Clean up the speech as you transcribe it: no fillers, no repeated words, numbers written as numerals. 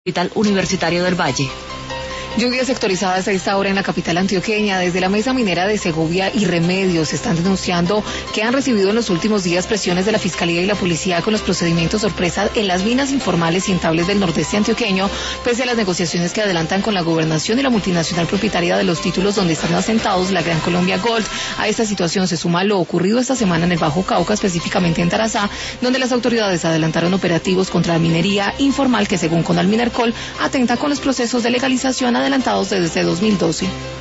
Hospital Universitario del Valle. Lluvias sectorizadas a esta hora en la capital antioqueña. Desde la mesa minera de Segovia y Remedios están denunciando que han recibido en los últimos días presiones de la Fiscalía y la Policía con los procedimientos sorpresa en las minas informales y entables del nordeste antioqueño, pese a las negociaciones que adelantan con la gobernación y la multinacional propietaria de los títulos donde están asentados, la Gran Colombia Gold. A esta situación se suma lo ocurrido esta semana en el Bajo Cauca, específicamente en Tarazá, donde las autoridades adelantaron operativos contra la minería informal que, según Conalminercol, atenta con los procesos de legalización adelantados desde 2012.